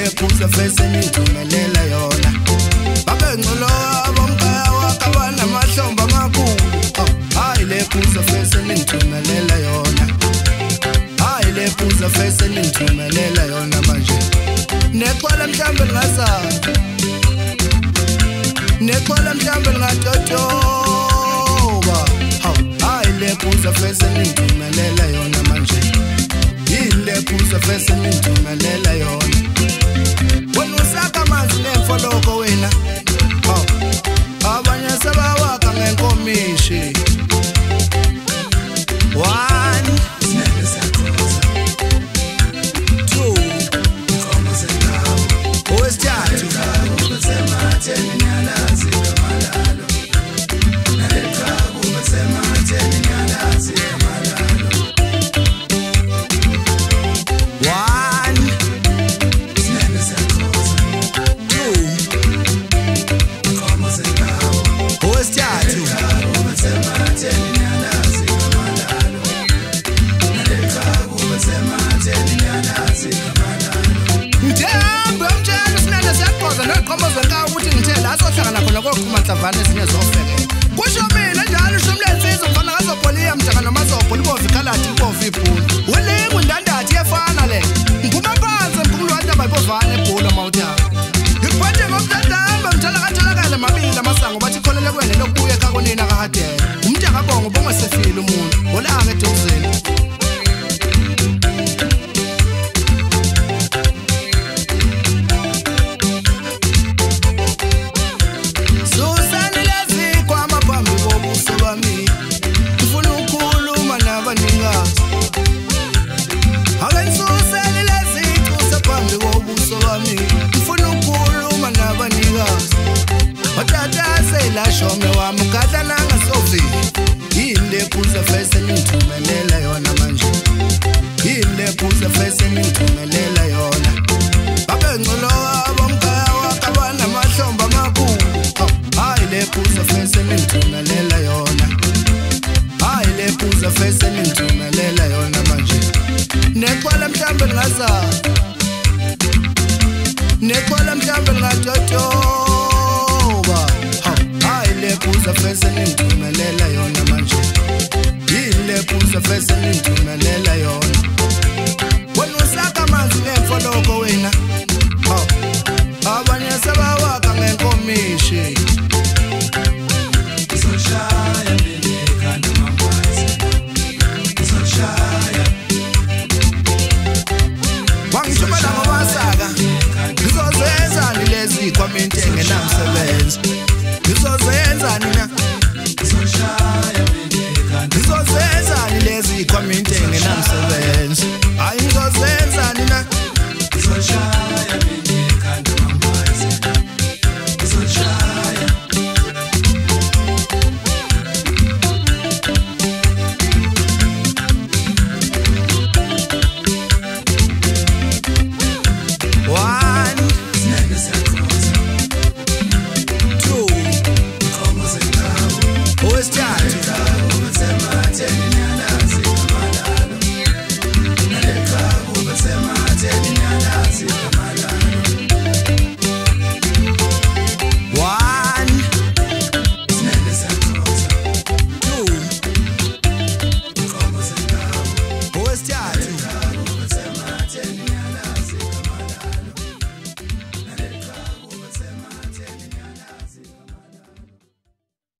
yile phuza face nithumelela yona babe ngcolo abomkhaya wakabana mahlomba amakhulu hayi le phuza face nithumelela yona hayi le phuza face nithumelela yona manje neqola mhlambe lingazayo neqola mhlambe lingatotoba hayi le phuza face nithumelela yona manje yile phuza face nithumelela yona wena usaka manzi nemfoloko wena abanye sebawaka ngenkomishi one two owesithathu Matlavana sinezofeke kusho mina njalo shumlensizwe mfana ngazopoliya mjaka nomazopho libovi khalati libovi iphula welingu ndandathi yefana le ngiphuma phansi mphumulwanta bayibovana ebhula mawutha ngiphethe ngomdandamba mthala katholakala mabili amasango bathi kholele kwene lokubuya kakonina kahadela umntaka bongo bongasefile umuntu olaka edozeni la shome wa mukata nanga sofi yile phuza face nithumelela yona manje yile phuza face nithumelela yona babe ngcolo abomkhaya wakabana mahlomba amakhulu hayi le phuza face nithumelela yona hayi le phuza face nithumelela yona manje neqola mhlambe lingazayo neqola mhlambe lingatotoba yile phuza face nithumelela yona manje yile phuza face nithumelela yona